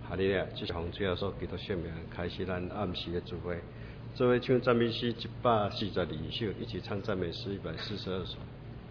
哈利路亚！即是奉主耶稣基督圣名开始咱暗时的聚会。做伙唱赞美诗142首，一起唱赞美诗142首。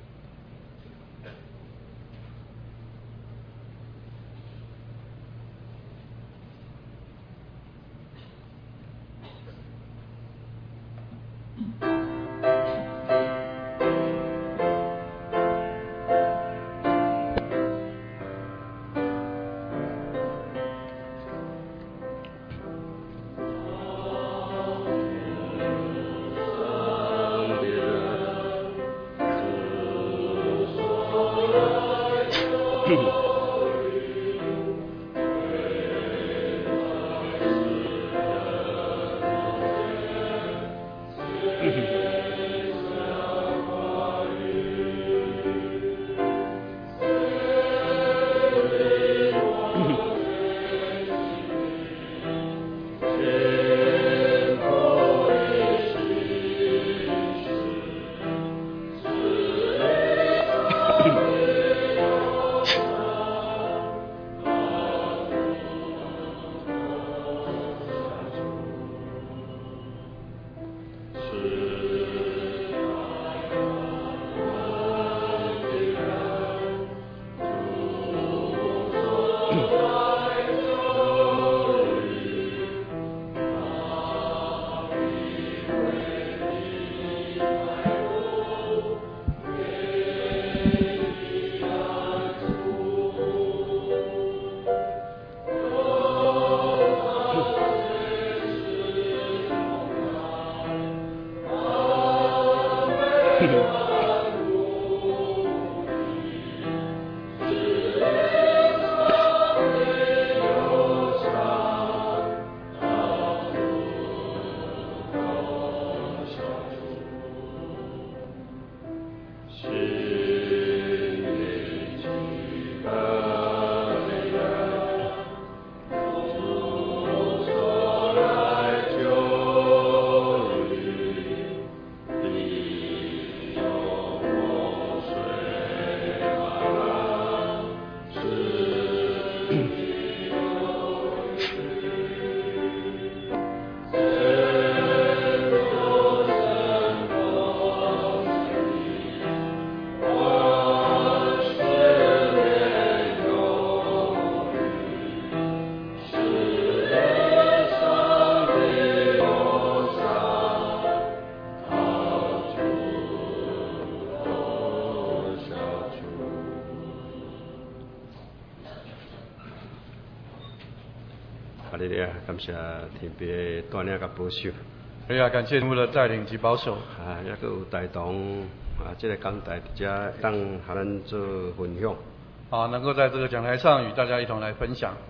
感谢天父的带领甲保守。 感谢天父的带领及保守。 也阁有台堂这个讲台伫遮当和咱做分享。 能够在这个讲台上与大家一同来分享。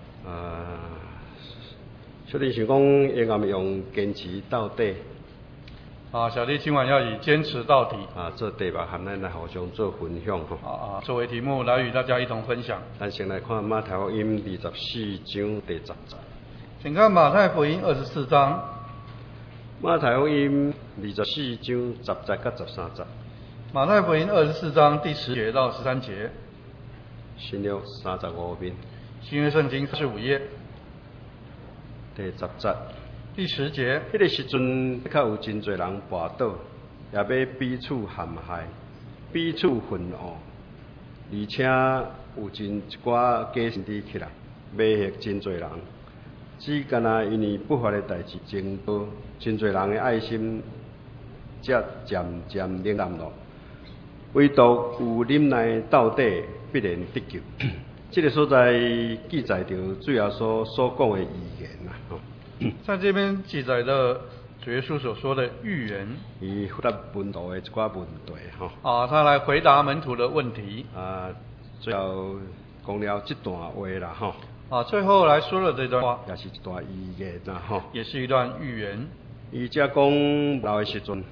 小弟想讲，应该用坚持到底。 小弟今晚要以坚持到底做题目，和咱来互相做分享吼。 作为题目来与大家一同分享。 咱先来看马太福音24章第10节。 请看马太福音24章。 马太福音24章10节到13节。 马太福音24章第10节到13节。 新约35面。 新约圣经45页。 第10节。 第10节。 迄个时阵，较有真侪人跋倒，也要彼此陷害，彼此混恶，而且有真一寡假先知起来，迷惑真侪人。只干因为不法的代志增多，真侪人的爱心才渐渐冷淡了。唯独有忍耐到底，必然得救。这个所在记载着主耶稣所讲的预言在这边记载的主耶稣所说的预言， 伊回答门徒的一寡问题他来回答门徒的问题。 最后讲了这段话啦最后来说了这段话， 也是一段预言也是一段预言。 伊只讲老的时阵，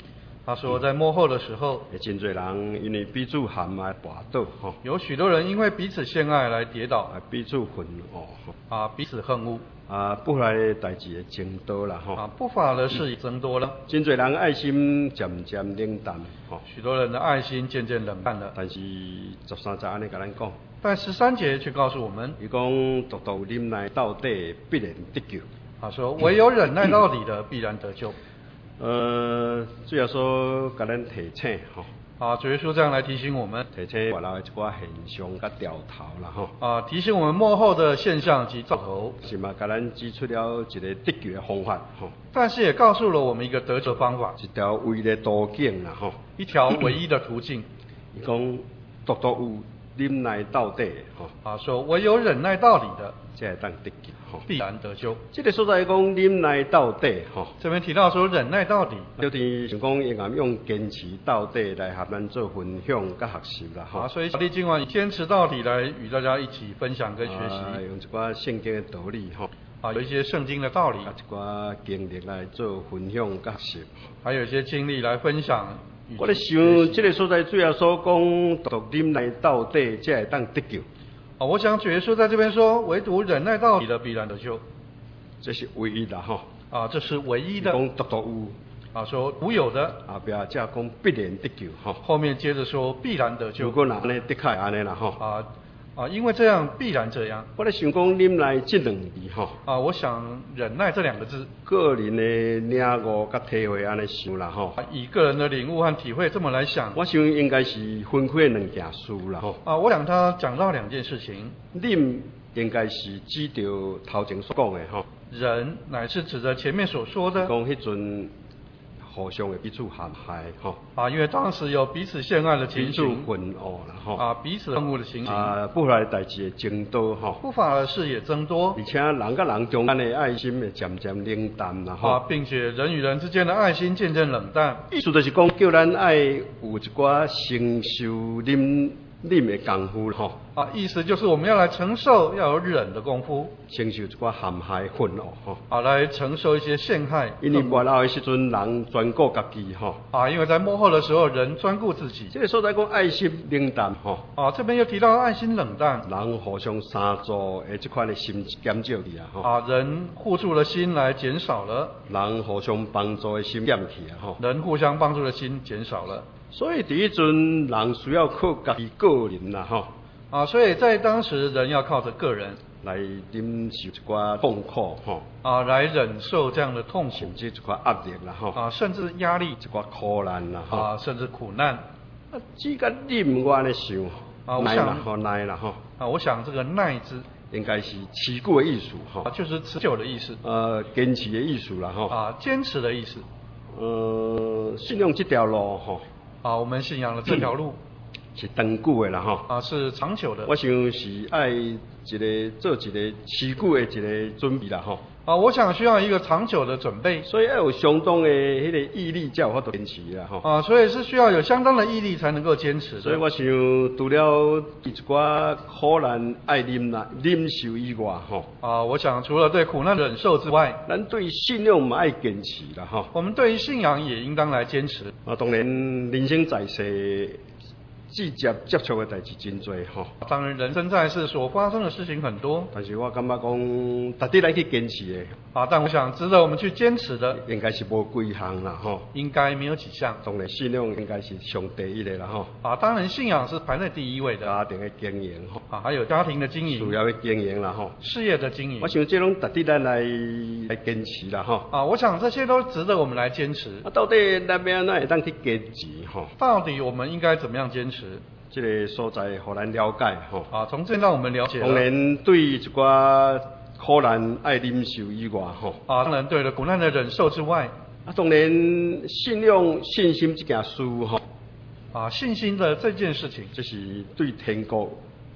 他说，在末后的时候， 真侪人因为彼此陷害跋倒， 有许多人因为彼此陷害来跌倒， 彼此愤恶， 彼此恨恶， 不法的代志会增多啦， 不法的事也增多了。 真侪人爱心渐渐冷淡， 许多人的爱心渐渐冷淡了。 但是13节安尼甲咱讲， 但13节却告诉我们， 伊讲独独忍耐到底，必然得救。 他说，唯有忍耐到底的，必然得救。 主要说甲咱提醒主耶稣这样来提醒我们， 提醒外头的一寡现象甲调头啦提醒我们末后的现象及兆头， 是嘛？甲咱指出了一个得救的方法但是也告诉了我们一个得救的方法， 一条唯一的途径啦一条唯一的途径。 伊讲独独有忍耐到底说唯有忍耐到底的， 才会当得救必然得救。 这个所在讲忍耐到底这边提到说忍耐到底， 有点想讲应该用坚持到底来和咱做分享甲学习啦所以小弟今晚以坚持到底来与大家一起分享跟学习， 用一寡圣经的道理有一些圣经的道理， 一寡经历来做分享甲学习， 还有一些经历来分享。 我咧想，这个所在主要所讲独忍耐到底，才会当得救。 我想主耶稣在这边说，唯独忍耐到底的必然得救， 这是唯一的这是唯一的。 讲独独有说独有的， 后壁才讲必然得救后面接着说必然得救。 如果那安尼的确安尼啦因为这样必然这样。 我咧想讲忍耐这两字我想忍耐这两个字， 个人的领悟甲体会安尼想啦以个人的领悟和体会这么来想， 我想应该是分开两件事啦我想他讲到两件事情。 忍应该是指着头前所讲的忍乃是指着前面所说的， 讲迄阵互相的彼此陷害因为当时有彼此陷害的情形， 彼此愤恶啦彼此恨恶的情形不法的代志会增多不法的事也增多， 而且人甲人中间的爱心会渐渐冷淡啦并且人与人之间的爱心渐渐冷淡。 意思就是讲，叫咱爱有一寡承受忍的功夫意思就是我们要来承受，要有忍的功夫， 承受一寡陷害愤恶来承受一些陷害。 因为末后的时阵，人专顾家己因为在末后的时候，人专顾自己。 这个所在讲爱心冷淡这边又提到爱心冷淡， 人互相相助的这款的心减少去人互助的心来减少了， 人互相帮助的心减去人互相帮助的心减少了。 所以第一阵人需要靠家己个人啦所以在当时人要靠着个人来忍受一寡痛苦来忍受这样的痛苦， 甚至一寡压力啦甚至压力， 一寡苦难啦甚至苦难。 只甲忍我安尼想耐啦耐啦我想这个耐字应该是持久的意思就是持久的意思坚持的意思啦坚持的意思信仰这条路我们信仰的这条路是长久的啦是长久的。 我想是爱一个做一个持久的一个准备啦我想需要一个长久的准备， 所以要有相当的迄个毅力才有法度坚持啦所以是需要有相当的毅力才能够坚持的。 所以我想除了一寡苦难爱忍受以外我想除了对苦难忍受之外， 咱对信仰嘛爱坚持啦我们对于信仰也应当来坚持当然人生在世直接接触的代志真多当然人生在世所发生的事情很多， 但是我感觉讲值得咱去坚持的但我想值得我们去坚持的应该是无几项啦应该没有几项。 当然信仰应该是上第一的啦当然信仰是排在第一位的， 家庭的经营还有家庭的经营， 事业的经营啦事业的经营。 我想这拢值得咱来坚持啦我想这些都值得我们来坚持到底咱要安怎会当去坚持到底我们应该怎么样坚持？ 这个所在互咱了解从这让我们了解了。 当然对一寡苦难爱忍受以外当然对了苦难的忍受之外当然信仰信心这件事信心的这件事情， 这是对天国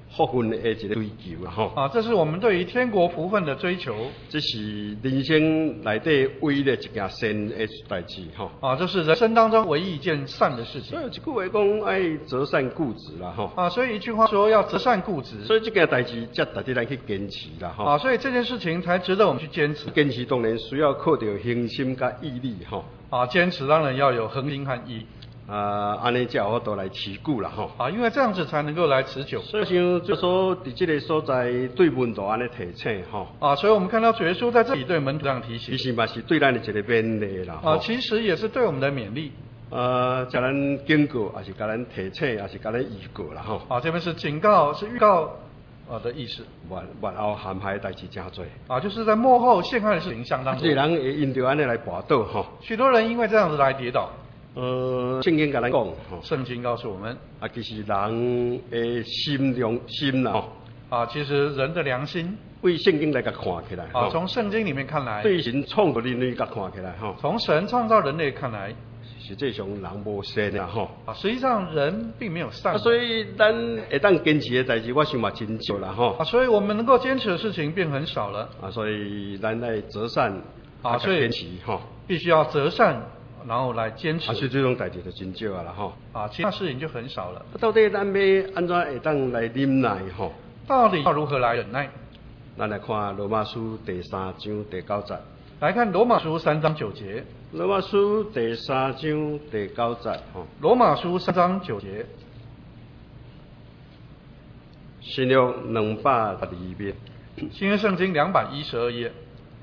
福分的一个追求啦吼。 这是我们对于天国福分的追求。 这是人生内底唯一的一件善的代志吼。 这是人生当中唯一一件善的事情。 所以一句话讲，爱择善固执啦吼。 所以一句话说要择善固执。 所以这件代志才值得咱去坚持啦吼。 所以这件事情才值得我们去坚持。 坚持当然需要靠着恒心甲毅力吼。 坚持当然要有恒心和毅力。 安尼才有法度来持久啦吼。 因为这样子才能够来持久。 所以像就说伫这个所在对门徒安尼提醒吼。 所以我们看到主耶稣在这里对门徒这样提醒。 其实嘛是对咱的一个勉励啦。 其实也是对我们的勉励。 叫咱警告，还是叫咱提醒，还是叫咱预告啦吼。 这边是警告，是预告的意思。 末后陷害的代志真多。 就是在幕后陷害的事情相当多。 许多人会因着安尼来跋倒吼。 许多人因为这样子来跌倒。 圣经甲咱讲， 圣经告诉我们， 其实人的心啦吼。 其实人的良心， 为圣经来甲看起来， 从圣经里面看来， 对神创造人类甲看起来吼， 从神创造人类看来， 实际上人无善啊吼。 实际上人并没有善。 所以咱会当坚持的代志，我想嘛真少啦吼。 所以我们能够坚持的事情变很少了。 所以咱来择善， 所以坚持吼， 必须要择善。然后来坚持。 所以这种代志就真少啊啦吼。 其他事情就很少了。 到底咱要安怎会当来忍耐吼？ 到底要如何来忍耐？ 咱来看罗马书第3章第9节。 来看罗马书3章9节。 罗马书第3章第9节吼。 罗马书3章9节。 新约212页。 新约圣经212页。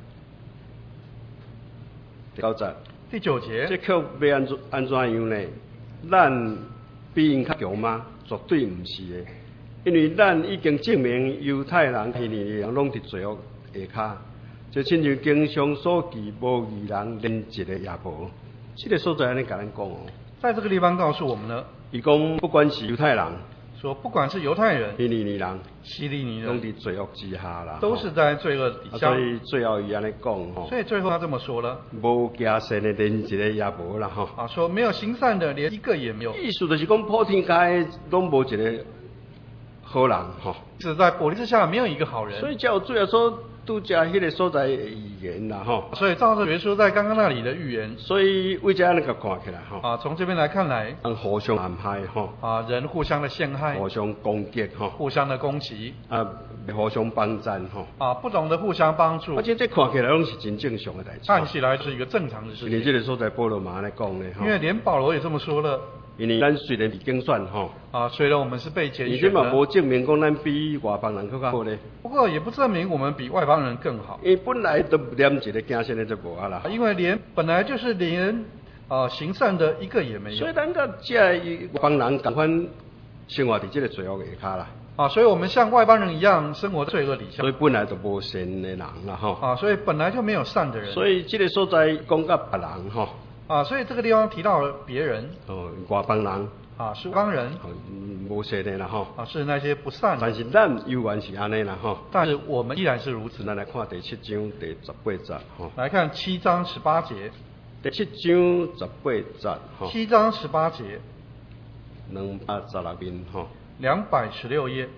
第9节。 第9节， 这却要安怎样呢？咱比因较强吗？绝对不是的，因为咱已经证明犹太人、希利人拢伫罪恶下骹，就亲像经上所记，无义人连一个也无。这个所在安尼甲咱讲在这个地方告诉我们呢， 伊讲不管是犹太人。 说不管是犹太人、 希利人、 希利尼人， 拢伫罪恶之下啦， 都是在罪恶底下。 所以最后伊安尼讲吼， 所以最后他这么说了： 无行善的连一个也无啦吼。 说没有行善的，连一个也没有。 意思就是讲，普天界拢无一个好人吼。 是在国力之下没有一个好人。 所以才有最后说拄则迄个所在的预言啦吼。 所以照着耶稣在刚刚那里的预言， 所以为这样那个看起来吼。 从这边来看来， 互相陷害吼。 人互相的陷害， 互相攻击吼。 互相的攻击。 互相帮赞吼。 不懂得互相帮助。 而且这看起来拢是真正常的代志。 看起来是一个正常的事情。 因为这个所在保罗嘛安尼讲的吼。 因为连保罗也这么说了。 因为咱虽然被竞选吼， 虽然我们是被拣选的， 你这嘛无证明讲咱比外邦人更较好咧。 不过也不证明我们比外邦人更好。 因为本来都连一个敬善的都无啊啦。 因为本来就是连行善的一个也没有。 所以咱甲这外邦人同款生活伫这个罪恶下骹啦。 所以我们像外邦人一样生活在罪恶底下。 所以本来就无善的人啦吼。 所以本来就没有善的人。 所以这个所在讲到别人吼。 所以这个地方提到了别人。 外邦人。 是外邦人。 无善的啦吼。 是那些不善的。 但是咱犹原是安尼啦吼。 但是我们依然是如此。 咱来看第7章第18节吼。 来看7章18节。 第7章18节吼。 7章18节。 216面吼。 216页。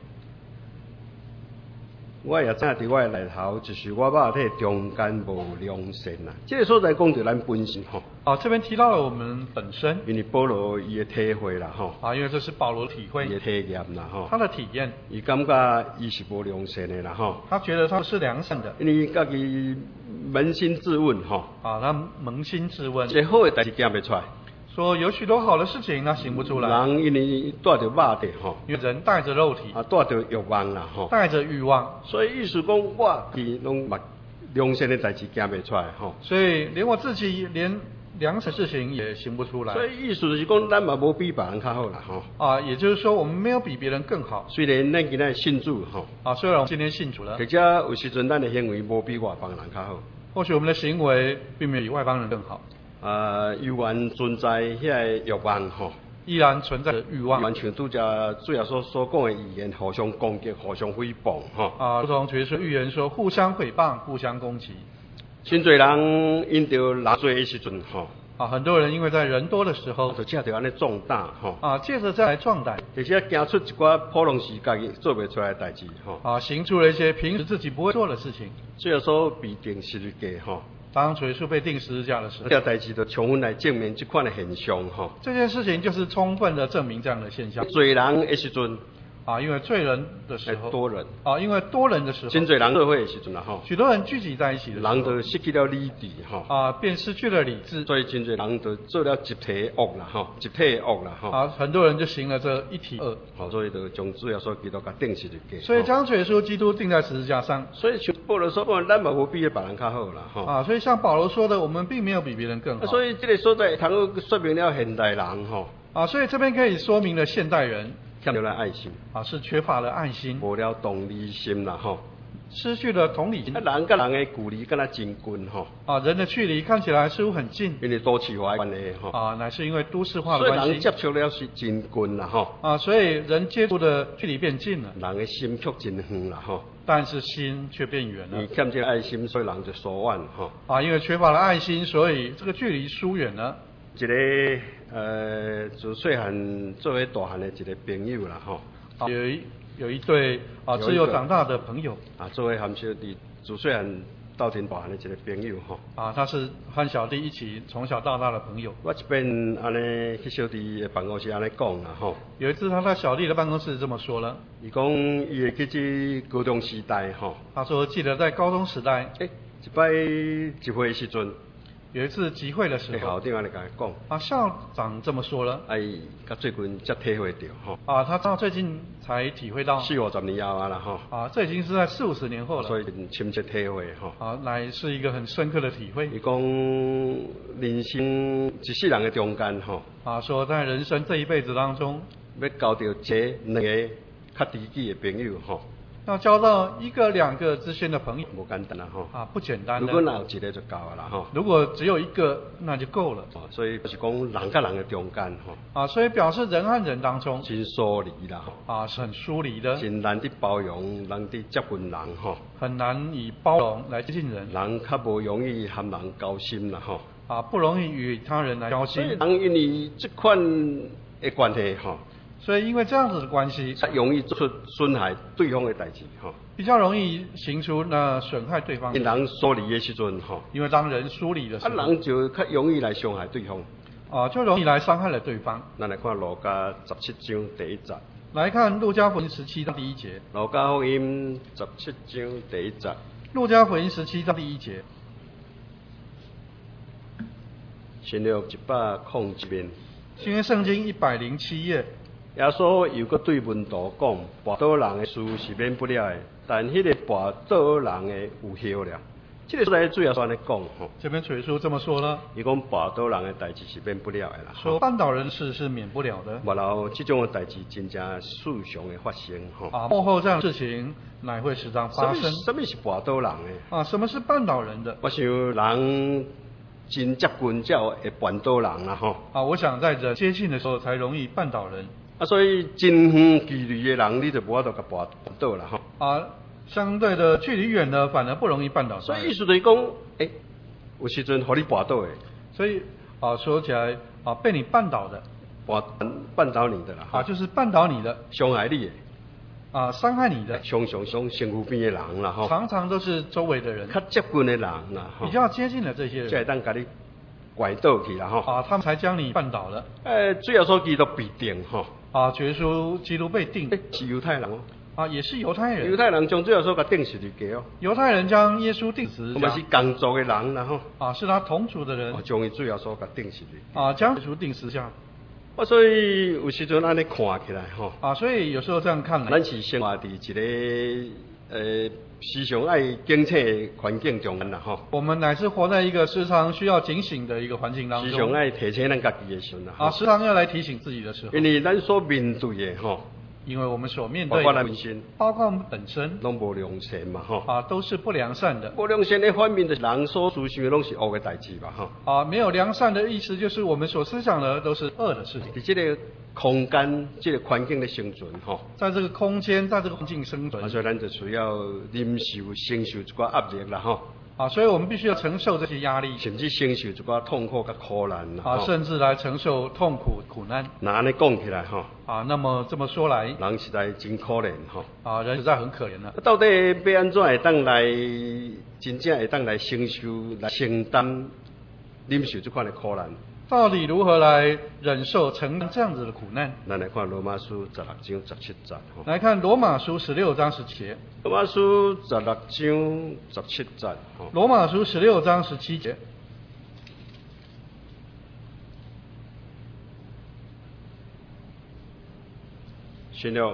我也知伫我的内头，就是我肉体中间无良善啦。这个所在讲到咱本身吼。 这边提到了我们本身。 因为保罗伊的体会啦吼。 因为这是保罗的体会。 伊的体验啦吼。 他的体验。 伊感觉伊是无良善的啦吼。 他觉得他是良善的。 因为家己扪心自问吼。 他扪心自问。 最好的代志行袂出来。 说有许多好的事情他行不出来。 人因为带着肉体吼。 因为人带着肉体。 带着欲望啦吼。 带着欲望。 所以意思讲，我拢良善的代志行袂出来吼。 所以连我自己连良善事情也行不出来。 所以意思就是讲，咱嘛无比别人较好啦吼。 也就是说，我们没有比别人更好。 虽然咱今仔信主吼。 虽然我们今天信主了。 或者有时阵咱的行为无比外邦人较好。 或许我们的行为并没有比外邦人更好。 犹原存在遐个欲望吼。 依然存在着欲望。 完全拄则主要所讲的语言，互相攻击、互相诽谤吼。 如同主耶稣预言说，互相诽谤、互相攻击。 真侪人因着人罪的时阵吼。 很多人因为在人多的时候， 就只着安尼壮大吼。 借着再来壮胆， 而且行出一寡普通时家己做袂出来的代志吼。 行出了一些平时自己不会做的事情。 最后所被定十字架吼。 当主耶稣被钉十字架的时候， 这代志就充分来证明这款的现象吼。 这件事情就是充分的证明这样的现象。 罪人的时阵。 因为罪人的时候， 多人因为多人的时候， 真侪人做伙的时阵啦吼， 许多人聚集在一起的时候， 人就失去了理智吼， 便失去了理智， 所以真侪人就做了集体恶啦吼，集体恶啦吼， 很多人就行了这一体恶， 所以就将主耶稣基督甲钉十字架， 所以将主耶稣基督钉在十字架上， 所以像保罗说，咱嘛无比别人较好啦吼， 所以像保罗说的，我们并没有比别人更好， 所以这个所在通说明了现代人吼， 所以这边可以说明了现代人。 欠了爱心是缺乏了爱心， 无了同理心啦吼， 失去了同理心。 人跟人的距离敢若真近吼， 人的距离看起来似乎很近， 因为都市化的关系吼， 乃是因为都市化的关系， 所以人接触了是真近啦吼， 所以人接触的距离变近了， 人的心却真远啦吼， 但是心却变远了。 你欠这爱心，所以人就疏远吼， 因为缺乏了爱心，所以这个距离疏远了。 一个自细汉作为大汉的一个朋友啦吼， 有一对自幼长大的朋友作为含小弟自细汉到天大汉的一个朋友吼， 他是和小弟一起从小到大的朋友。 我这边安尼去小弟的办公室安尼讲啦吼， 有一次他在小弟的办公室这么说了， 伊讲伊会记这高中时代吼， 他说记得在高中时代， 一摆集会的时阵。 有一次集会的时候， 校长来跟他讲， 校长这么说了， 甲最近才体会到吼，他到最近才体会到 ，40-50年后啦吼， 这已经是在40-50年后了， 所以深切体会吼， 乃是一个很深刻的体会。 伊讲人生一世人的中间吼， 说在人生这一辈子当中， 要交到两个较知己的朋友吼。 要交到1个2个之间的朋友， 不简单啦吼， 不简单的。 如果哪有一个就够了啦吼， 如果只有1个那就够了。 所以就是讲人跟人的中间吼， 所以表示人和人当中真疏离啦吼，是很疏离的， 真难的包容，难的接近人吼， 很难以包容来接近人， 人较无容易和人交心啦吼， 不容易与他人来交心。 所以人因为这款的关系吼。 所以因为这样子的关系， 才容易做出损害对方的代志吼， 比较容易行出那损害对方。 因人疏离的时阵吼， 因为当人疏离的时候， 人就较容易来伤害对方， 就容易来伤害了对方。 咱来看路加17章第1节， 来看路加福音17章第1节。 路加福音17章第1节， 路加福音17章第1节。 新约101面， 新约圣经107页。 耶稣又搁对门徒讲，跋倒人的事是免不了的，但迄个跋倒人的有休了。这个所在主要是安尼讲吼。 这边主耶稣这么说了。 伊讲跋倒人的代志是免不了的啦。 说绊倒人的事是免不了的。 然后这种的代志真正时常的发生吼。 幕后这样的事情乃会时常发生。 什么是跋倒人的？ 什么是绊倒人的？ 我想人真接近才会绊倒人啦吼。 我想在人接近的时候才容易绊倒人。 所以真远距离的人，你就无法度甲绊倒啦吼。 相对的距离远了，反而不容易绊倒。 所以意思就是讲，有时阵互你绊倒的。 所以说起来被你绊倒的， 绊倒你的啦。 就是绊倒你的， 伤害你的。伤害你的。 常常身躯边的人啦吼。 常常都是周围的人。 较接近的人啦。 比较接近的这些人。 才会当甲你拐倒去啦吼。 他们才将你绊倒了。 主要说基督被定吼。 主耶稣基督被定。 是犹太人也是犹太人。 犹太人将主要说甲钉十字架犹太人将耶稣钉十字架。 我们是同族的人啦吼。 是他同族的人。 将伊主要说甲钉十字架。 将耶稣钉十字架。 所以有时阵安尼看起来吼。 所以有时候这样看来。 咱是生活伫一个时常爱警醒的环境中啦吼。 我们乃是活在一个时常需要警醒的一个环境当中。 时常爱提醒咱家己的时阵啦。 时常要来提醒自己的时候。 因为咱所面对的吼。 因为我们所面对的，包括我们本身， 拢无良善嘛吼。 都是不良善的。 不良善的反面就是人所思想的拢是恶的代志嘛吼。 没有良善的意思就是我们所思想的都是恶的事情。 在这个空间、这个环境的生存吼。 在这个空间，在这个环境生存。 所以咱就需要忍受、承受一寡压力啦吼。 所以我们必须要承受这些压力， 甚至承受一寡痛苦甲苦难甚至来承受痛苦苦难。 那安尼讲起来那么这么说来， 人实在真可怜人实在很可怜了。 到底要安怎会当来真正会当来承受、来承担、忍受这款的苦难？ 到底如何来忍受承担这样子的苦难？ 咱来看罗马书16章17节来看罗马书16章17节。 罗马书16章17节罗马书16章17节。 新约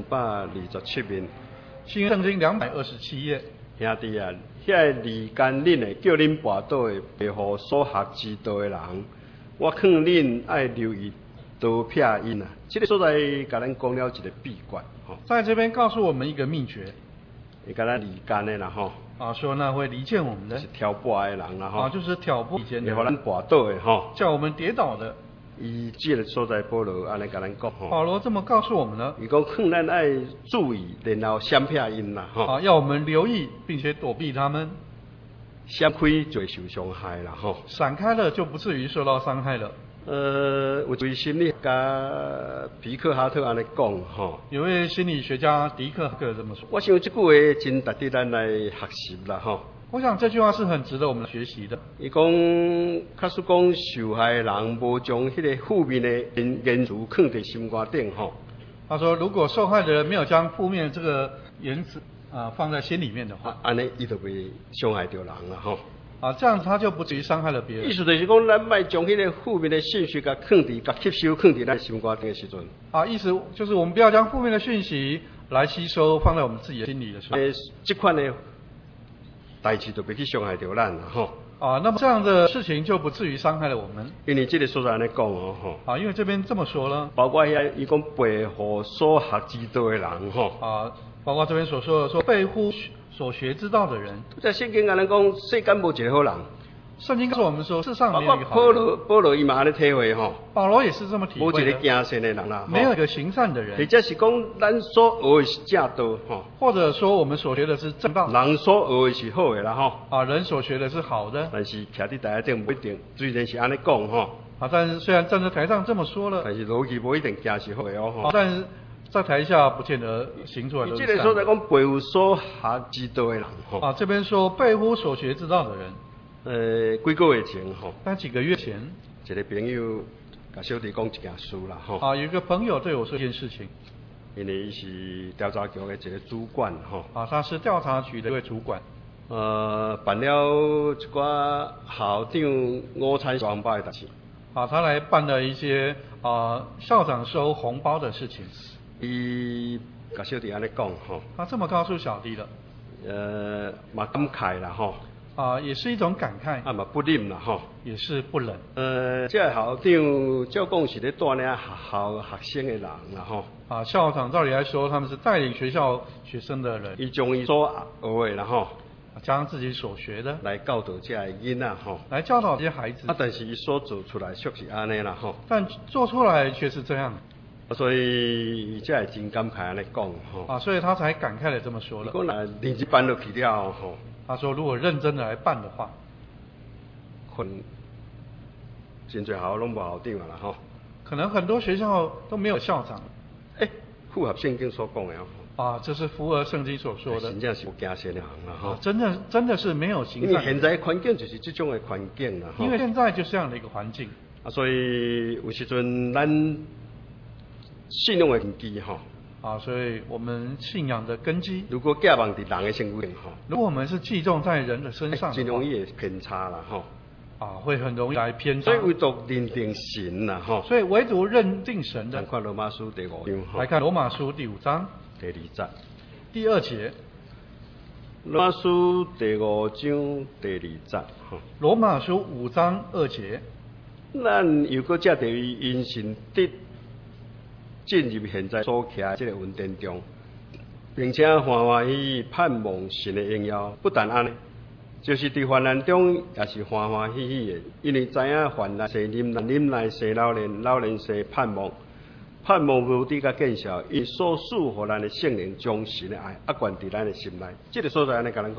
227面。 新约圣经227页。 兄弟啊，遐离间恁的叫恁跋倒的背后所学之道的人，我劝恁爱留意多撇因啊。这个所在甲咱讲了一个秘诀在这边告诉我们一个秘诀， 会甲咱离间的啦说那会离间我们的， 是挑拨的人啦就是挑拨离间的， 会互咱跋倒的叫我们跌倒的。 伊这个所在保罗安尼甲咱讲保罗这么告诉我们呢， 伊讲劝咱爱注意，然后闪撇因啦要我们留意并且躲避他们， 闪开就会受伤害啦闪开了就不至于受到伤害了。 有位心理学家皮克哈特安尼讲有位心理学家迪克克这么说。 我想这句话真值得咱来学习啦我想这句话是很值得我们学习的。 伊讲，假使讲受害人无将迄个负面的言辞放在心肝顶他说，如果受害的人没有将负面这个言辞放在心里面的话， 安尼伊就袂伤害到人啦这样他就不至于伤害了别人。 意思就是讲，咱莫将迄个负面的信息甲吸收放在咱心肝顶的时阵。 意思就是我们不要将负面的讯息来吸收放在我们自己的心里的时候。 这款的代志就袂去伤害到咱啦那么这样的事情就不至于伤害了我们。 因为这个所在安尼讲因为这边这么说了， 包括遐伊讲背后所学之道的人包括这边所说的说背乎所学之道的人。 在圣经跟咱讲，世间无一个好人。 圣经告诉我们说，世上没有一个好人。 保罗伊嘛安尼体会保罗也是这么体会的。 无一个行善的人啦， 没有一个行善的人。 或者是讲咱所学的是正道或者说我们所学的是正道。 人所学的是好的啦人所学的是好的。 但是徛伫台下顶不一定，虽然是安尼讲但是虽然站在台上这么说了， 但是逻辑不一定行是好的但是在台下不见得行出来都是善的。 这个所在讲背乎所学之道的人这边说背乎所学之道的人。 几个月前但几个月前， 一个朋友甲小弟讲一件事啦有一个朋友对我说一件事情。 因为伊是调查局的一个主管他是调查局的一位主管。 办了一寡校长午餐收红包的代志。 他来办了一些校长收红包的事情。 伊甲小弟安尼讲他这么告诉小弟了。 嘛感慨啦也是一种感慨。 嘛不忍啦也是不忍。 这个校长照讲是咧带领学校学生的人啦校长照理来说，他们是带领学校学生的人。 伊将伊所学的啦将自己所学的来教导这些囡仔来教导这些孩子。 但是伊所做出来却是安尼啦但做出来却是这样。 所以伊才会真感慨安尼讲所以他才感慨的这么说了。 讲若认真办落去了他说如果认真的来办的话， 可能真侪学校拢无校长啦可能很多学校都没有校长。 符合圣经所讲的这是符合圣经所说的。 真正是有行善的人啦真的是没有行善。 因为现在环境就是这种的环境啦因为现在就是这样的一个环境所以有时阵咱信用的根基所以我们信仰的根基如果寄望伫人的身上如果我们是寄重在人的身上真容易会偏差啦会很容易来偏差。 所以唯独认定神啦所以唯独认定神的。 看罗马书第5章来看罗马书第5章第2节。 第2节。 罗马书第5章第2节罗马书5章2节。 咱又搁才得因信得进入现在所徛这个稳定中，并且欢欢喜喜盼望神的荣耀。不但安尼，就是伫患难中也是欢欢喜喜的，因为知影患难生忍耐，忍耐生老练，老练生盼望，盼望无底甲见效，因所赐予咱的圣灵将神的爱压灌伫咱的心内。这个所在安尼甲咱讲。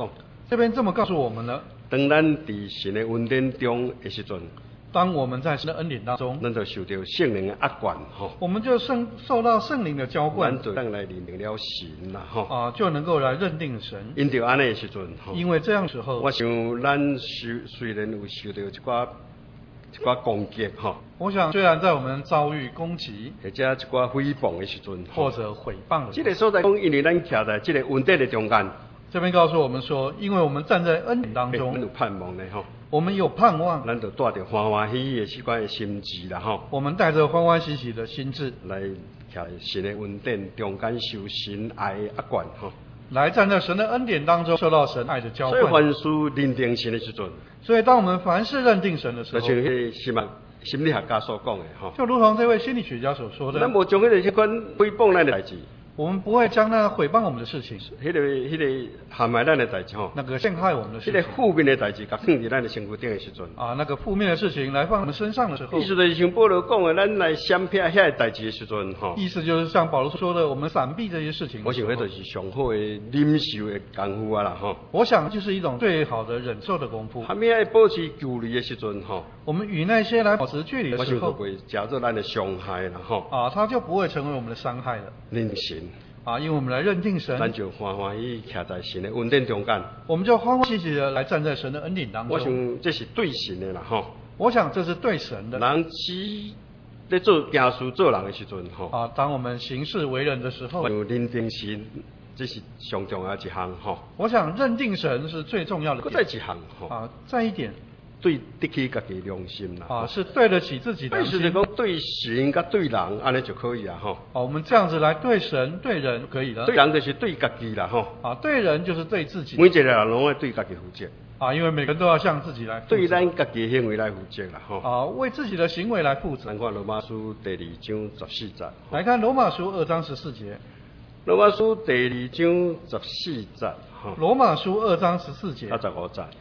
这边这么告诉我们了， 当咱伫神的恩典中的时阵， 当我们在神的恩典当中， 咱就受到圣灵的压灌吼， 我们就受到圣灵的浇灌， 咱就当来认定了神啦吼。 就能够来认定神。 因着安尼的时阵吼， 因为这样时候， 我想咱虽然有受到一寡攻击吼， 我想虽然在我们遭遇攻击或者一寡诽谤的时阵， 或者毁谤的时候， 这个所在讲，因为咱徛在这个恩典的中间， 这边告诉我们说，因为我们站在恩典当中， 有盼望的吼。 我们有盼望， 咱就带着欢欢喜喜的这款的心志啦吼， 我们带着欢欢喜喜的心志来徛神的恩典中间受神爱的压灌吼。 来站在神的恩典当中，受到神爱的浇灌。 所以凡事认定神的时阵， 所以当我们凡事认定神的时候， 就像迄个心理学家所讲的吼， 就如同这位心理学家所说的， 咱无将迄个这款诽谤咱的代志， 我们不会将那毁谤我们的事情， 迄个陷害咱的代志吼， 那个陷害我们的事迄情， 个负面的代志，甲放伫咱的身躯顶的时阵， 那个负面的事情来放我们身上的时候， 意思就是像保罗讲的，咱来闪避遐个代志的时阵吼， 意思就是像保罗说的，我们闪避这些事情。 我想迄就是上好的忍受的功夫啊啦吼。 我想就是一种最好的忍受的功夫。 还没爱保持距离的时阵吼， 我们与那些来保持距离的时候， 我想就会加入咱的伤害啦吼。 它就不会成为我们的伤害了。 认神因为我们来认定神， 咱就欢欢喜喜徛在神的恩典中间， 我们就欢欢喜喜的来站在神的恩典当中。 我想这是对神的啦吼。 我想这是对神的。 人在做行事做人的时阵吼， 当我们行事为人的时候， 就认定神，这是上重要一项吼。 我想认定神是最重要的点。 再一项吼， 再一点， 对得起家己良心啦。 是对得起自己的良心。 意思是讲对神甲对人安尼就可以啊吼。 我们这样子来对神对人可以了。 对人就是对家己啦吼。 对人就是对自己。 每一个人拢要对家己负责。 因为每个人都要向自己来负责， 对咱家己的行为来负责啦吼。 为自己的行为来负责。 咱看罗马书第2章14节。 来看罗马书2章14节。 罗马书第2章14节。 罗马书2章14节。 15节。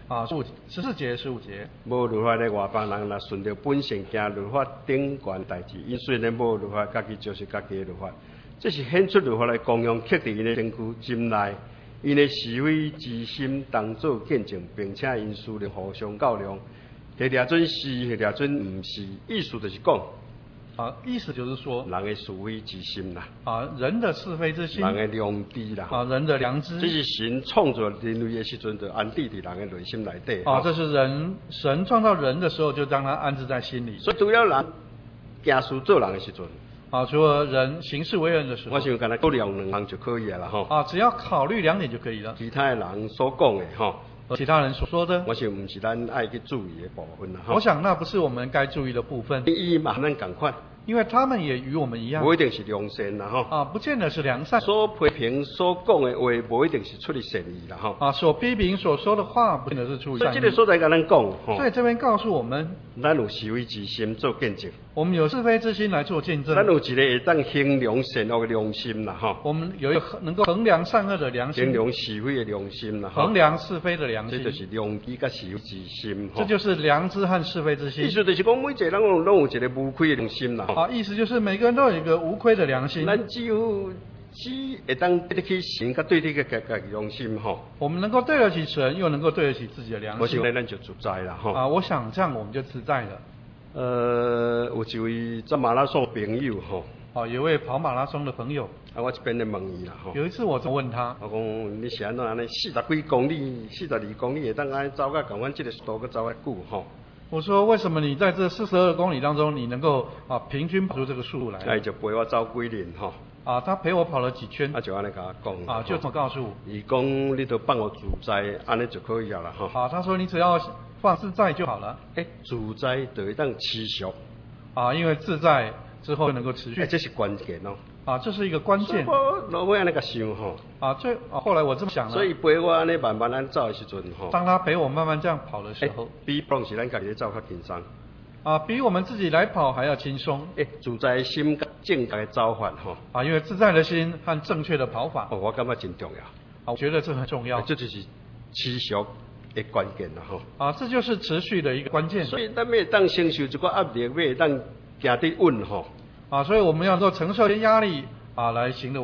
14节15节。 无律法的外邦人，若顺着本性行律法顶悬代志，因虽然无律法，家己就是家己的律法。这是显出律法来公用刻伫因的身躯心内。因的是非之心当作见证，并且因私人互相较量，迄掠准是，迄掠准毋是，意思就是讲， 意思就是说， 人的是非之心啦， 人的是非之心， 人的良知啦， 人的良知， 这是神创造人类的时阵，就安置伫人的内心内底。 这是神创造人的时候，就将他安置在心里。 所以除了人行事做人的时阵。 除了人行事为人的时候， 我想干那考量2项就可以了吼。 只要考虑2点就可以了。 其他的人所讲的吼， 其他人所说的， 我想不是咱爱去注意的部分啦。 我想那不是我们该注意的部分。 伊嘛咱共款。 因为他们也与我们一样， 不一定是良善啦吼。 不见得是良善。 所批评所讲的话，不一定是出于善意啦吼。 所批评所说的话，不见得是出于善意。 所以这个所在跟咱讲吼。 所以这边告诉我们， 咱有是非之心做见证。 我们有是非之心来做见证。 咱有一个会当衡量善恶的良心啦吼。 我们有一个能够衡量善恶的良心。 衡量是非的良心啦。 衡量是非的良心。 这就是良知甲是非之心。 这就是良知和是非之心。 意思就是讲，每一个人拢有一个无愧的良心啦。 意思就是每个人都有一个无愧的良心。 咱只会当对得起神，甲对得起家己良心吼。 我们能够对得起神，又能够对得起自己的良心。 我想咱就自在啦吼。 我想这样我们就自在了。 有一位做马拉松朋友吼。 有位跑马拉松的朋友。 我这边咧问伊啦吼。 有一次我就问他， 我讲你是安怎安尼40几公里、42公里会当安尼走甲共阮这个速度，佮走遐久吼？ 我说为什么你在这42公里当中，你能够平均跑出这个速度来？ 就陪我走几年吼。 他陪我跑了几圈。 就安尼甲我讲。 就这么告诉我。 伊讲你都放我自在，安尼就可以了啦吼。 他说你只要放自在就好了。 自在就会当持续。 因为自在之后能够持续。 这是关键哦。 这是一个关键。 我安尼甲想吼。 后来我这么想了。 所以陪我安尼慢慢安走的时阵吼。 当他陪我慢慢这样跑的时候。 比不是咱家己咧走较轻松。 比我们自己来跑还要轻松。 自在的心甲正确的走法吼。 因为自在的心和正确的跑法。 我感觉真重要。 我觉得这很重要。 这就是持续的关键啦吼。 这就是持续的一个关键。 所以咱要当承受一个压力，要当行得稳吼。 所以我们要做承受一些压力来行得稳。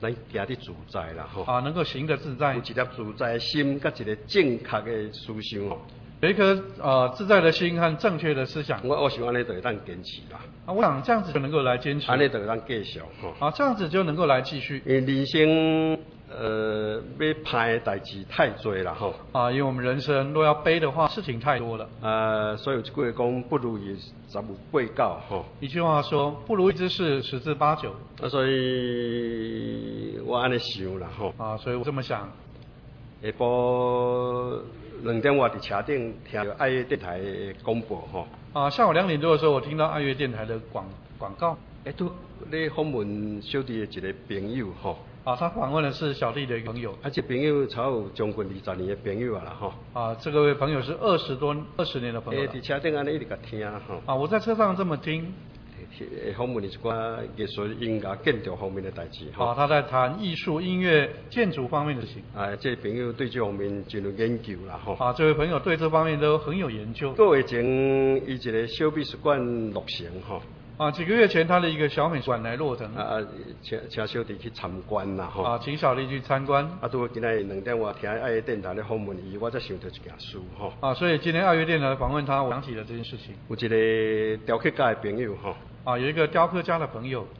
咱行得自在啦吼。 啊，能够行得自在有，一粒自在的心，甲一个正确的思想吼。 有一颗自在的心和正确的思想。 我想安尼就会当坚持啦。 我想这样子就能够来坚持。 安尼就会当继续吼。 啊，这样子就能够来继续。 因为人生要盼的代志太多啦吼。 啊，因为我们人生若要悲的话，事情太多了。 所以有一句话讲，不如意十有八九吼。 一句话说，不如意之事十之八九。 所以我安尼想啦吼。 啊，所以我这么想。 下晡2点我伫车顶听到爱乐电台的广播吼。 啊，下午2点多的时候，我听到爱乐电台的广告。 都咧访问小弟的一个朋友吼。 啊，他访问的是小弟的一个朋友。 这朋友超有将近20年的朋友啊啦吼。 啊，这位朋友是20年的朋友了。 伫车顶安尼一直甲听吼。 啊，我在车上这么听。 访问一寡艺术、音乐、建筑方面的代志吼。 啊，他在谈艺术、音乐、建筑方面的事情。 这朋友对这方面真有研究啦吼。 啊，这位朋友对这方面都很有研究。 个月前，伊一个小美术馆落成吼。 啊，几个月前他的一个小美术馆来落成。 请小弟去参观啦吼。 啊，请小弟去参观。 拄今仔2点我听爱乐电台咧访问伊，我才想到一件事吼。 啊，所以今天爱乐电台访问他，我想起了这件事情。 有一个雕刻家的朋友吼。 啊，有一个雕刻家的朋友。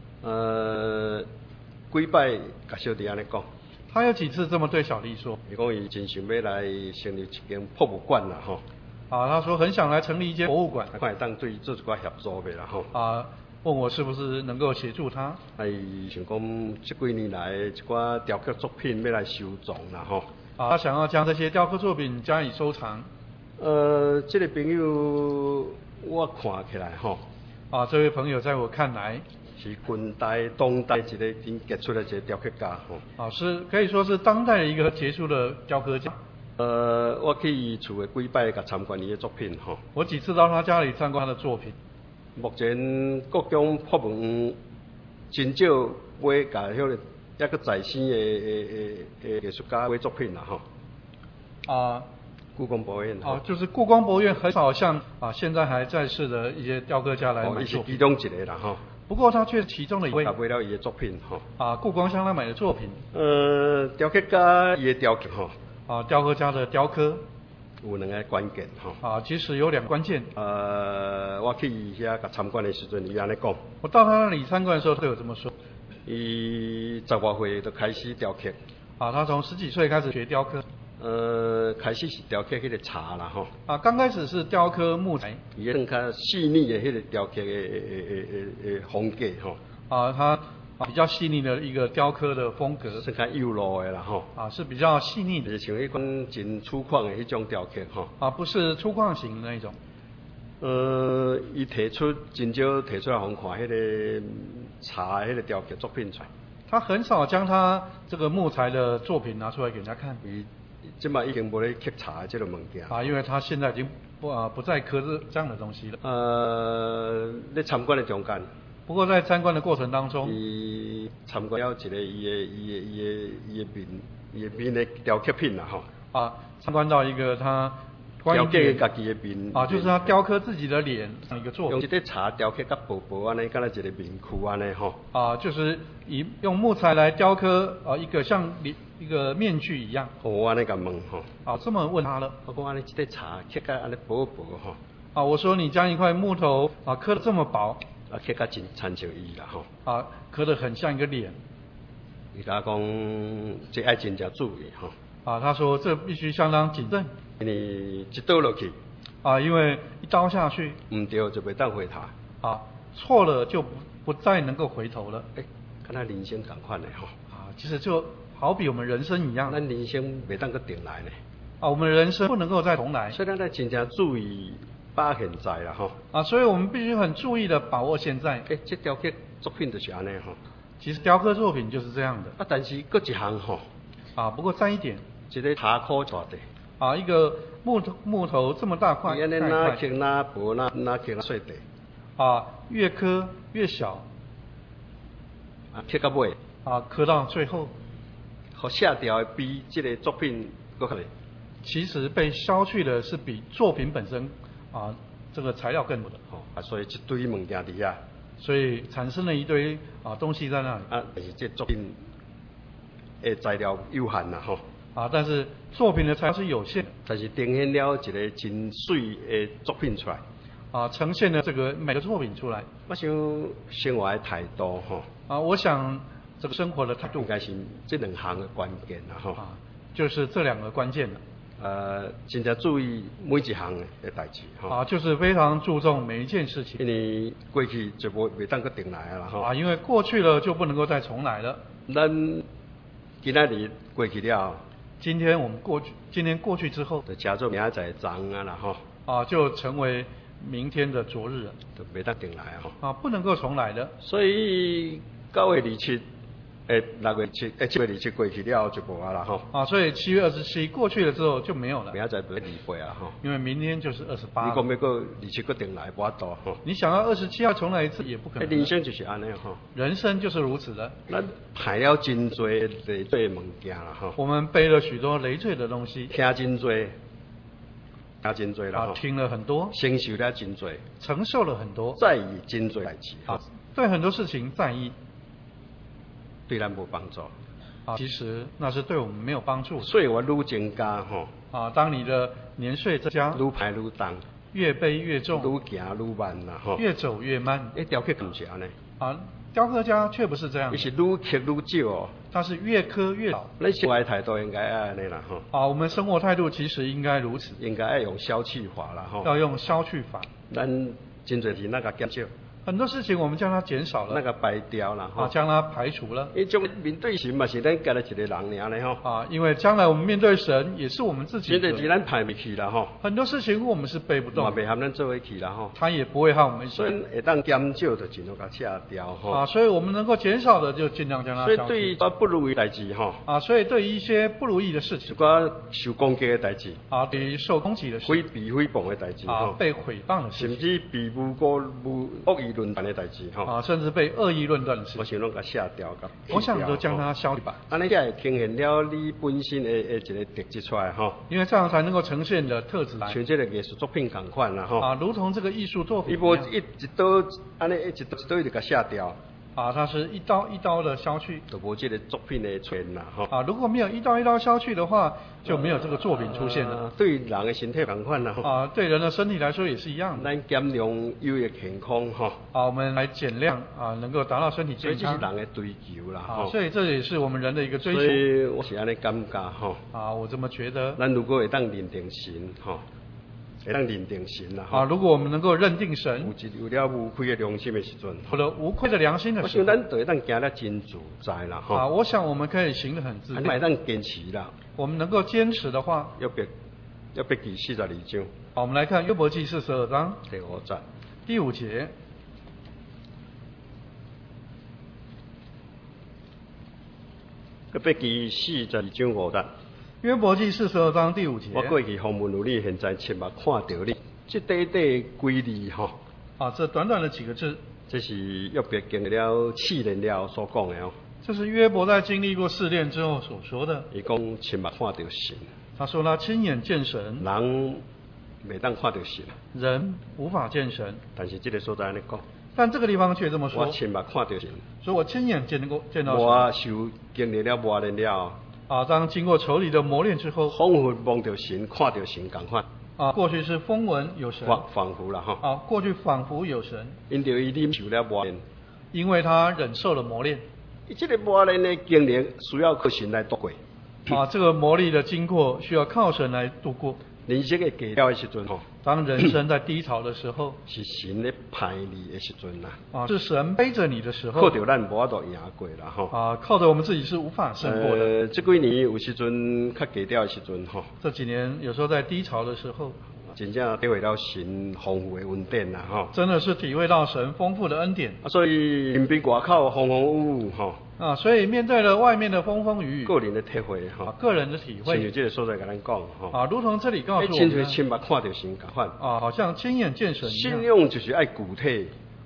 几摆甲小弟安尼讲。 他有几次这么对小弟说。 伊讲伊真想要来成立一间博物馆啦吼。 啊，他说很想来成立一间博物馆。 看会当对做一寡协助袂啦吼。 啊，问我是不是能够协助他。 伊想讲这几年来一寡雕刻作品要来收藏啦吼。 啊，他想要将这些雕刻作品加以收藏。 这个朋友我看起来吼。 啊，这位朋友在我看来是近代、当代一个真杰出的一个雕刻家吼。 啊，是可以说是当代的一个杰出的雕刻家。 我去伊厝的几摆甲参观伊的作品吼。 我几次到他家里参观他的作品。 目前各种博物真少买甲迄个抑个在生的艺术家的作品啦吼。啊。故宫博物院。 哦，就是故宫博物院很少像现在还在世的一些雕刻家来买作品。 伊是其中一个啦吼。 不过他却是其中的一位。 买了伊的作品吼。 啊，故宫向他买的作品。 雕刻家伊的雕刻吼。 啊，雕刻家的雕刻。 有2个关键吼。 啊，其实有2个关键。 我去伊遐甲参观的时阵，伊安尼讲。 我到他那里参观的时候，他有这么说。 伊10多岁就开始雕刻。 啊，他从10几岁开始学雕刻。 开始是雕刻迄个茶啦吼。 啊，刚开始是雕刻木材。 伊更较细腻的迄个雕刻的风格吼。 啊，他比较细腻的一个雕刻的风格。 是较幼路的啦吼。 啊，是比较细腻的。 是像迄款真粗犷的迄种雕刻吼。 啊，不是粗犷型的那种。 伊提出真少提出来互看迄个茶的迄个雕刻作品出来。 他很少将他这个木材的作品拿出来给人家看。 即嘛已经无咧刻茶的这种物件。 啊，因为他现在已经不再刻这样的东西了。 咧参观的中间。 不过在参观的过程当中。 伊参观了一个伊的面的雕刻品啦吼。 啊，参观到一个他雕刻家己的面。 啊，就是他雕刻自己的脸一个作品。 用一块茶雕刻甲薄薄安尼，敢若一个面躯安尼吼。 啊，就是用木材来雕刻一个像一个面具一样。 我安尼甲问吼。 啊，这么问他了。 我讲安尼，这块茶刻甲安尼薄薄吼。 啊，我说你将一块木头刻得这么薄。 刻甲真参照伊啦吼。 啊，刻得很像一个脸。 伊甲讲，这爱真正注意吼。 啊，他说这必须相当谨慎。 因为一刀落去。 啊，因为一刀下去。 唔对就袂当回头。 啊，错了就不再能够回头了。 跟他人生同款的吼。 啊，其实就好比我们人生一样。 咱人生袂当搁重来呢。 啊，我们人生不能够再重来。 所以咱得真正注意把现在啦吼。 啊，所以我们必须很注意的把握现在。 这雕刻作品就是安尼吼。 其实雕刻作品就是这样的。 啊，但是搁一项吼。 啊，不过再一点。 一个茶块大的。 啊，一个木头这么大块。 安尼哪刻哪薄哪刻哪碎的。 啊，越刻越小。 啊，刻到尾。 啊，刻到最后。 和下雕的比这个作品搁较哩。 其实被削去的是比作品本身这个材料更多的。 所以一堆物件伫遐。 所以产生了一堆东西在那里。 但是这作品的材料有限啦吼。 但是作品的材料是有限， 但是呈现了一个真水的作品出来。 呈现了这个美的作品出来。 我想生活的态度吼。 我想这个生活的态度应该是这两项的关键啦吼。 就是这两个关键了。 真正注意每一项的代志吼。 就是非常注重每一件事情。 因为过去就袂当搁定来啦吼。 因为过去了就不能够再重来了。 咱今仔日过去了。 今天过去之后， 就加做明仔载昨啊啦吼。 就成为明天的昨日了。 就袂当定来吼。 不能够重来的。 所以9月27。6月7月27过去了就无啊啦吼。 所以7月27过去了之后就没有了。 明仔载不28啊吼。 因为明天就是28。 你讲要搁27搁定来无法度吼。 你想要27要重来一次也不可能。 人生就是安尼吼。 人生就是如此的。 咱害了真多累赘的物件啦吼。 我们背了许多累赘的东西。 听真多啦吼。 听了很多。 承受了真多。 承受了很多。 在意真多代志。 对很多事情在意。 对咱无帮助。 其实那是对我们没有帮助。 所以我愈增加吼。 当你的年岁增加， 愈排愈重， 越背越重， 愈行愈慢啦吼。 越走越慢。 雕刻不是安尼。 雕刻家却不是这样。 伊是愈刻愈少哦。 他是越刻越少。 咱生活的态度应该安尼啦吼。 我们生活态度其实应该如此。 应该要用消去法啦吼。 要用消去法。 咱真侪是那个减少。 很多事情我们将它减少了， 那个排掉了哈， 将它排除了。 这种面对神嘛是咱家的一个人尔嘞哈。 因为将来我们面对神也是我们自己的。 现在是咱排不去了哈。 很多事情我们是背不动。 嘛袂和咱做伙去了哈。 他也不会和我们一起。 所以会当减少就尽量甲下掉哈。 所以我们能够减少的就尽量将它消去。 所以对于不如意代志哈。 所以对于一些不如意的事情。 一寡受攻击的代志。 对于受攻击的事。 诽谤的代志。 被诽谤的事情。 甚至被恶意论断的代志。 甚至被恶意论断的事， 我想拢甲下掉， 我想都将它消去吧。 安尼才会呈现了你本身的一个特质出来哈。 因为这样才能够呈现的特质来。 像这个艺术作品同款啦哈。 如同这个艺术作品。 伊无一刀安尼一刀一直甲下掉。 它是一刀一刀的消去， 就无这个作品的出现啦哈。如果没有一刀一刀消去的话，就没有这个作品出现了。 对人的身体同款啦对人的身体来说也是一样的。 咱减量有益健康哈。 我们来减量能够达到身体健康。 所以这是人的追求啦所以这也是我们人的一个追求。 所以我是安尼感觉我这么觉得。 咱如果会当认定神会当认定神啦如果我们能够认定神， 有了无愧的良心的时阵， 有了无愧的良心的时候， 我想咱就会当行得真自在啦我想我们可以行得很自在。 会当坚持啦。 我们能够坚持的话， 约伯记42章。 我们来看约伯记42章第5节。 第5节。 约伯记42章5节。 约伯记42章第5节。 我过去访问有你，现在亲目看到你。这短短几字这短短的几个字。 这是约伯经历了试炼了所讲的这是约伯在经历过试炼之后所说的。 伊讲亲目看到神。 他说他亲眼见神。 人袂当看到神。 人无法见神。 但是这个所在安尼讲。 但这个地方却这么说。 我亲目看到神。 所以我亲眼见到神。 我受经历了磨练了。 当经过仇敌的磨练之后， 仿佛望到神，看到神同款。 过去是风闻有神。 仿佛啦哈。 过去仿佛有神。 因着伊忍受了磨练。 因为他忍受了磨练。 伊这个磨练的经历需要靠神来度过。 这个磨砺的经过需要靠神来度过。 人生的低潮的时阵当人生在低潮的时候， 是神咧派你的时阵啦。 是神背着你的时候。 靠着咱无法度赢过啦靠着我们自己是无法胜过的。 这几年有时阵较低潮的时阵这几年有时候在低潮的时候， 真正体会到神丰富的恩典啦真的是体会到神丰富的恩典。 所以面对外口风风雨雨所以面对了外面的风风雨雨， 个人的体会个人的体会。 亲像这个所在跟咱讲如同这里告诉我们， 亲像亲目看到神同款好像亲眼见神一样。 信仰就是爱具体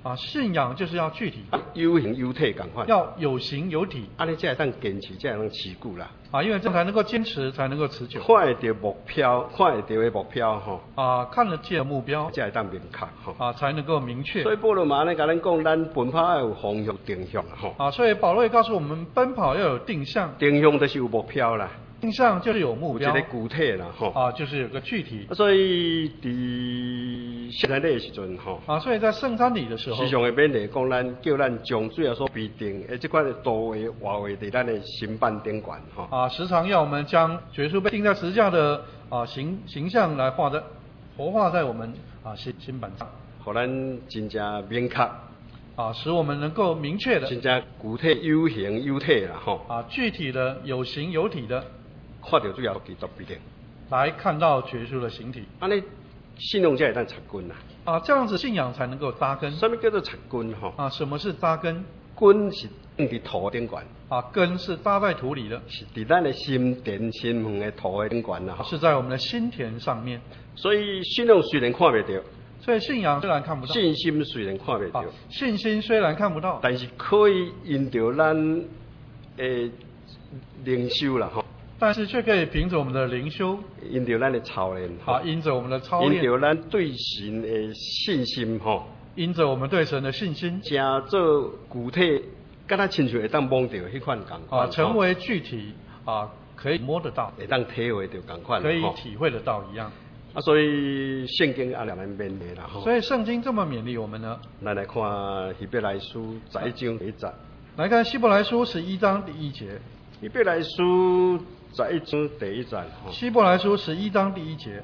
信仰就是要具体， 有形有体共款， 要有形有体， 安尼才会当坚持，才会当持久啦。 因为这样才能够坚持，才能够持久。 看会到目标，看会到的目标吼， 看得见目标， 才会当明确吼， 才能够明确。 所以保罗嘛，安尼甲咱讲，咱奔跑要有方向定向吼。 所以保罗也告诉我们，奔跑要有定向， 定向就是有目标啦。 定向就是有目标， 有一个具体啦吼， 就是有个具体。 所以伫圣餐礼的时阵吼， 所以在圣餐礼的时候， 时常会勉励讲咱叫咱将主耶稣必定，即款道话话伫咱的心板顶悬吼。 时常要我们将耶稣被钉在十字架的形象来活化在我们心板上， 互咱真正明确。 使我们能够明确的， 真正具体有形有体啦吼。 具体的有形有体的。 看到主耶稣基督必定， 来看到耶稣的形体， 安尼信仰才会当扎根啦。 这样子信仰才能够扎根。 什么叫做扎根吼？ 什么是扎根？ 根是伫土顶悬。 根是扎在土里的， 是伫咱的心田心门的土的顶悬啦。 是在我们的心田上面。 所以信仰虽然看袂到， 所以信仰虽然看不到， 信心虽然看袂到， 信心虽然看不到， 但是可以因着咱的灵修啦吼。 但是却可以凭着我们的灵修， 因着咱的操练， 因着我们的操练， 因着咱对神的信心吼， 因着我们对神的信心， 加做具体，敢若亲像会当摸到迄款共款， 成为具体可以摸得到， 会当体会到共款， 可以体会得到一样。 所以圣经也让咱勉励啦吼。 所以圣经这么勉励我们呢？ 咱来看希伯来书11章1节。 来看希伯来书11章第1节。 希伯来书11章第1节。 希伯来书11章第1节。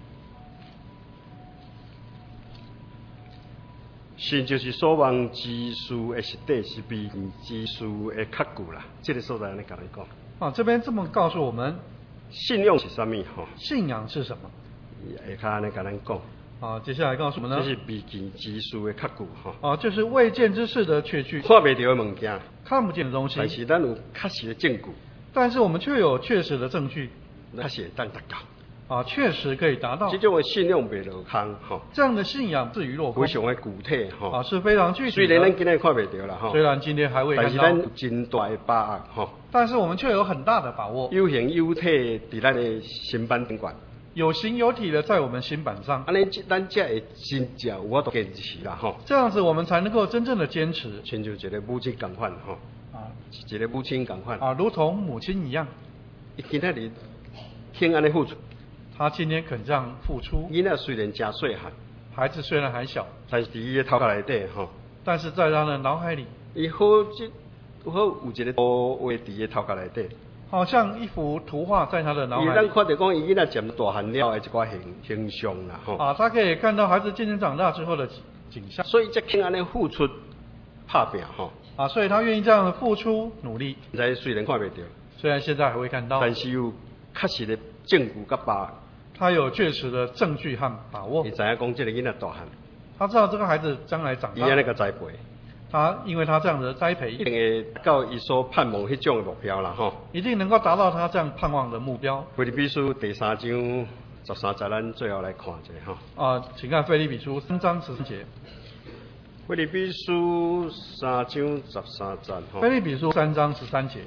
神就是所望之事的实底，是未见之事的确据啦。这个所在安尼甲咱讲。 这边这么告诉我们， 信仰是什么？ 信仰是什么？ 下骹安尼甲咱讲。 接下来告诉我们呢？ 这是未见之事的确据就是未见之事的确据。 看袂到的物件， 看不见的东西。 但是咱有确实的证据。 但是我们却有确实的证据。 确实会当达到。确实可以达到。 这种的信仰袂落空这样的信仰至于落空。 非常的具体是非常具体的。 虽然咱今天看袂到啦虽然今天还未看到。 但是咱有真大的把握但是我们却有很大的把握。 有形有体伫咱的心板顶悬。 有形有体的在我们心板上， 安尼咱才会真正有法度坚持啦这样子我们才能够真正的坚持。 亲像一个母亲共款一个母亲共款如同母亲一样。 伊今仔日肯安尼付出， 他今天肯这样付出。 囡仔虽然真细汉， 孩子虽然还小， 但是伫伊的头壳内底但是在他的脑海里， 伊好有一个图画伫伊头壳内底。 好像一幅图画在他的脑海里。 咱看到讲，伊囡仔渐大汉了的一寡形象啦他可以看到孩子渐渐长大之后的景象。 所以才肯安尼付出打拼所以他愿意这样的付出努力。 现在虽然看袂到， 虽然现在还未看到， 但是有确实的证据甲把握。 他有确实的证据和把握。 伊知影讲，这个囡仔大汉， 他知道这个孩子将来长大， 伊安尼个栽培。 因为他这样的栽培， 一定会到伊所盼望迄种的目标啦一定能够达到他这样盼望的目标。 腓立比书第3章13节，咱最后来看一下请看腓立比书3章13节。 腓立比书3章13节腓立比书3章13节。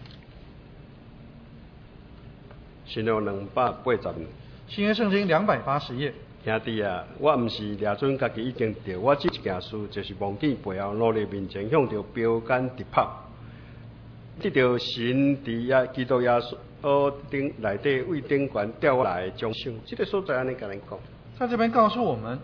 新约280年。 新约圣经280页。 兄弟啊，我毋是掠准家己已经得，我这一件事就是忘记背后，努力面前向着标杆直跑，得到神伫基督耶稣顶内底为顶悬调我来的奖赏。这个所在安尼甲咱讲， 在这边告诉我们，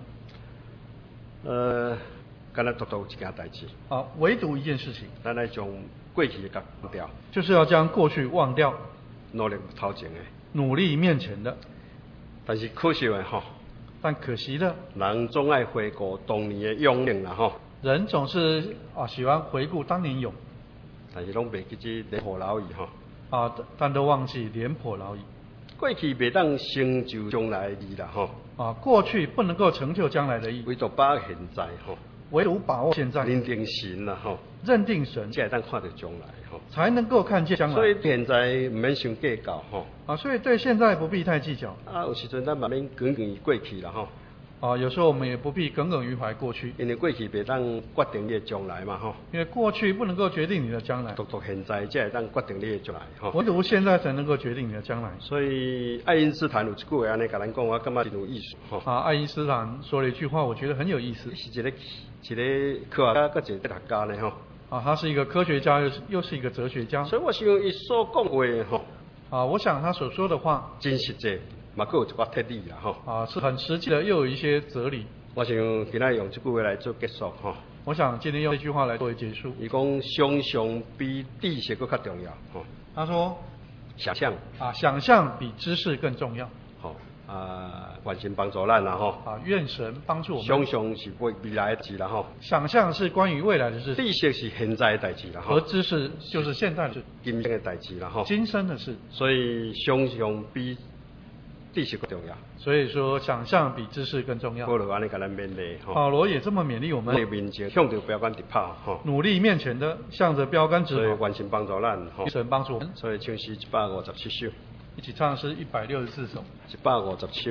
敢若独独一件代志。 唯独一件事情， 咱来将过去甲忘掉， 就是要将过去忘掉， 努力头前的， 努力面前的。 但是可惜的但可惜的， 人总爱回顾当年的勇猛啦人总是喜欢回顾当年勇， 但是拢袂记这廉颇老矣但都忘记廉颇老矣。 过去袂当成就将来的义啦过去不能够成就将来的义， 唯独把握现在唯独把握现在， 认定神啦认定神， 才会当看到将来才能够看见将来。 所以现在唔免想计较所以对现在不必太计较有时阵咱慢慢卷过去啦有时候我们也不必耿耿于怀过去， 因为过去袂当决定你的将来嘛吼。 因为过去不能够决定你的将来， 独现在才会当决定你的将来吼。 唯独现在才能够决定你的将来。 所以爱因斯坦有一句话安尼甲咱讲，我感觉真有意思吼。 爱因斯坦说了一句话，我觉得很有意思。 是一个科学家，佮一个哲学家呢吼。 他是一个科学家，又是一个哲学家。 所以我想伊所讲话吼， 我想他所说的话真实际，嘛佫有一寡铁理啦吼。 是很实际的，又有一些哲理。 我想今仔用这句话来做结束吼。 我想今天用这句话来作为结束。 伊讲想象比知识佫较重要吼。 他说想象想象比知识更重要。 愿神帮助咱啦吼。 愿神帮助我们。 想象是未来的事啦吼。 想象是关于未来的事。 知识是现在的代志啦吼。 而知识就是现在的事。 今生的代志啦吼。 今生的事。 所以想象比知识更重要。 所以说想象比知识更重要。 保罗安尼甲咱勉励吼。 保罗也这么勉励我们。 面前向着标杆直跑吼。 努力面前的向着标杆直跑。 所以愿神帮助咱吼。 神帮助我们。 所以唱诗157首。 一起唱诗164首。 150首。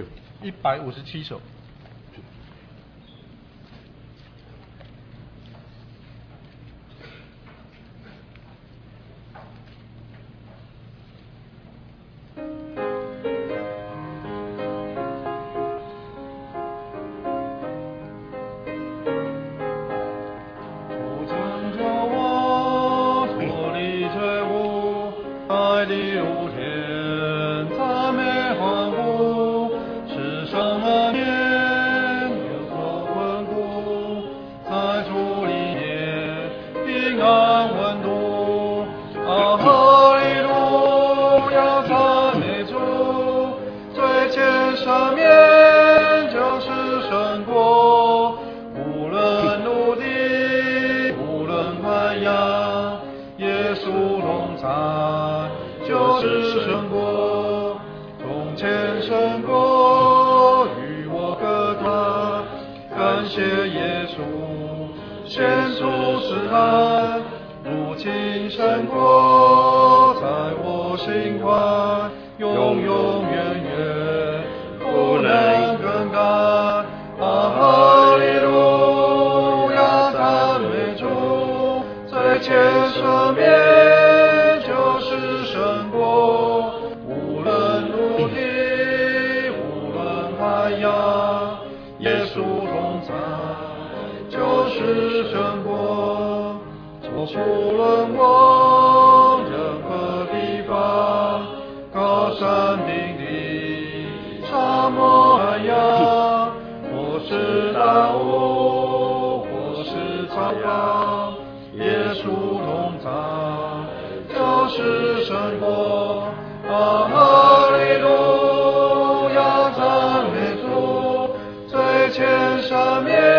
157首。 前上面